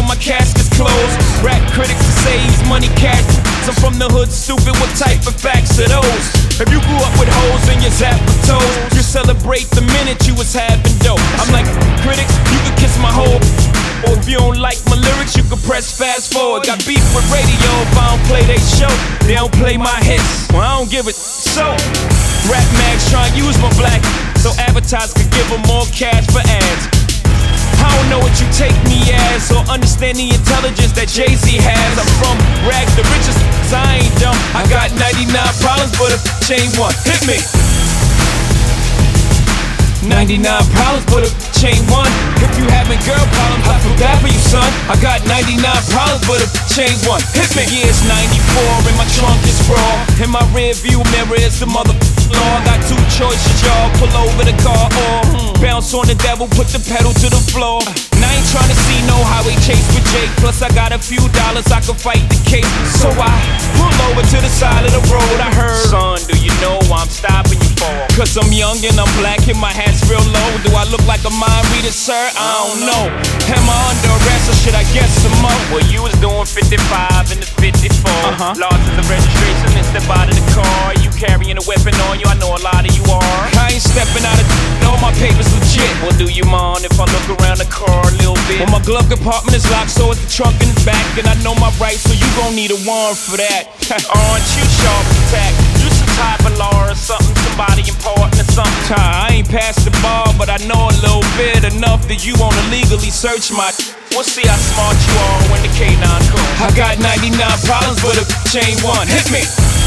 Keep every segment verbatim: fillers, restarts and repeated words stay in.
my casket's closed. Rap critics to say he's money cash. I'm from the hood, stupid, what type of facts are those? If you grew up with hoes in your zap of toes, you celebrate the minute you was having dope. I'm like, critics, you can kiss my whole. Or if you don't like my lyrics, you can press fast forward. Got beef with radio if I don't play they show. They don't play my hits, well I don't give it. So, rap mags try and use my black so advertisers could give them more cash for ads. I don't know what you take me as or understand the intelligence that Jay-Z has. I'm from rags to riches, cause I ain't dumb. I got ninety-nine problems, but a chain one hit me. ninety-nine problems, but a chain one. If you having girl problems, I feel bad for you, son. I got ninety-nine problems, but a chain one hit me. Yeah, it's ninety-four and my trunk is raw. In my rear view mirror is the mother law. I got two choices, y'all. Pull over the car or bounce on the devil, put the pedal to the floor. And I ain't tryna see no highway chase with Jake. Plus I got a few dollars, I can fight the case. So I pull over to the side of the road. I heard, son, do you know why I'm stopping you for? Cause I'm young and I'm black and my hat's real low. Do I look like a mind reader, sir? I don't know. Am I under arrest or should I guess some up? Well, you was doing fifty-five and the fifty-four. Uh-huh. Lost is the registration and step out of the car. You carrying a weapon on you, I know a lot of you are. I ain't stepping out of all my papers legit. Well, do you mind if I look around the car a little bit? Well, my glove compartment is locked, so it's the trunk in the back. And I know my rights, so you gon' need a warrant for that. Aren't you sharp as a tack? You some type of law or something, somebody important or something. I ain't past the bar, but I know a little bit enough that you wanna legally search my. We'll see how smart you are when the K nine comes. I got ninety-nine problems, but a chain one hit me.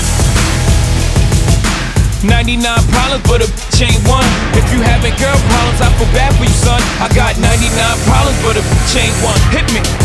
ninety-nine problems, but a chain one. If you having girl problems, I feel bad for you, son. I got ninety-nine problems, but a chain one hit me.